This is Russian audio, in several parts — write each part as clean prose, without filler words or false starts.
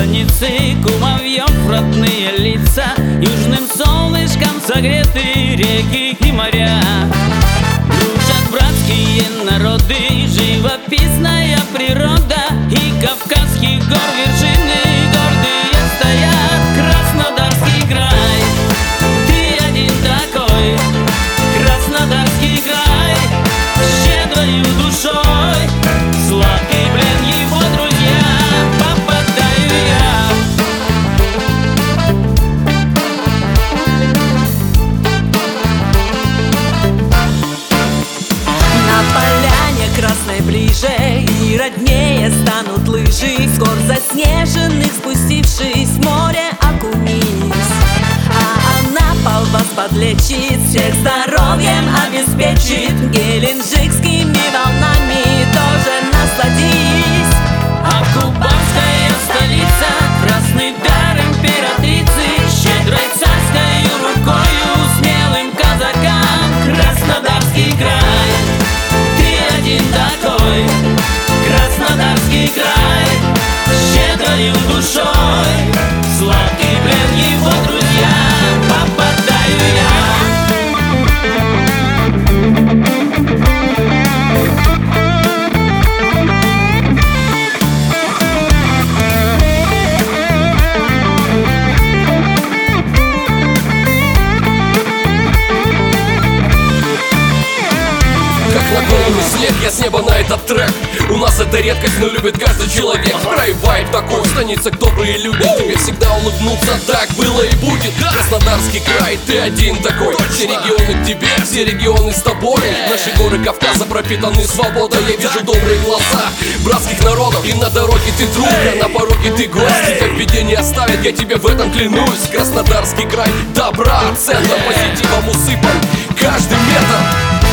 пшеницы, кумовьев родные лица, южным солнышком согреты реки и моря. Дружат братские народы, живописная природа, и Кавказских гор вершины гордые стоят. Краснодарский край, ты один такой, Краснодарский край, щедрою душой, сладкий плен его, друзья, попадаю я. На поляне красной ближе и роднее станут лыжи. С гор заснеженных спустившись, в море окунись. А она пол вас подлечит, всех здоровьем обеспечит. Геленджикскими волнами тоже насладись. А кубанская столица, красный дар императрицы, щедрой царской рукою смелым казакам. Краснодарский край, ты один такой, Краснодарский край, щедрою душой, сладкий плен его, друзья, попадаю я. Нагорный снег, я с неба на этот трек. У нас это редкость, но любит каждый человек. Край вайб такой, станица, добрые люди. Тебе всегда улыбнуться, так было и будет. Краснодарский край, ты один такой. Все регионы к тебе, все регионы с тобой. Наши горы Кавказа пропитаны свободой. Я вижу добрые глаза братских народов. И на дороге ты друг, а на пороге ты гость. Тебя в беде не оставит, я тебе в этом клянусь. Краснодарский край, добра, центр, позитивом усыпан каждый метр.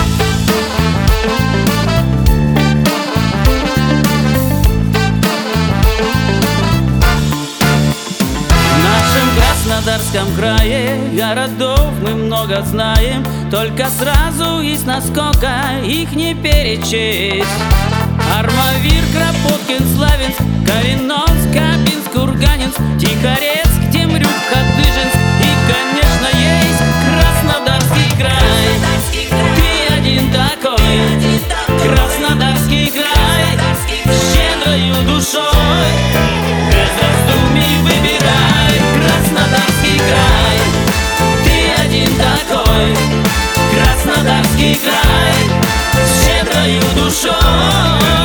В Краснодарском крае городов мы много знаем, только сразу из наскока их не перечесть. Армавир, Кропоткин, Славянск, Кореновск, Кабинск, Курганинск, Тихорецк, Темрюк, Хадыженск и, конечно, есть Краснодарский край. Ты один такой, Краснодарский край, щедрою душой, без раздумий выбирай. Краснодарский край, ты один такой, Краснодарский край, щедрою душой.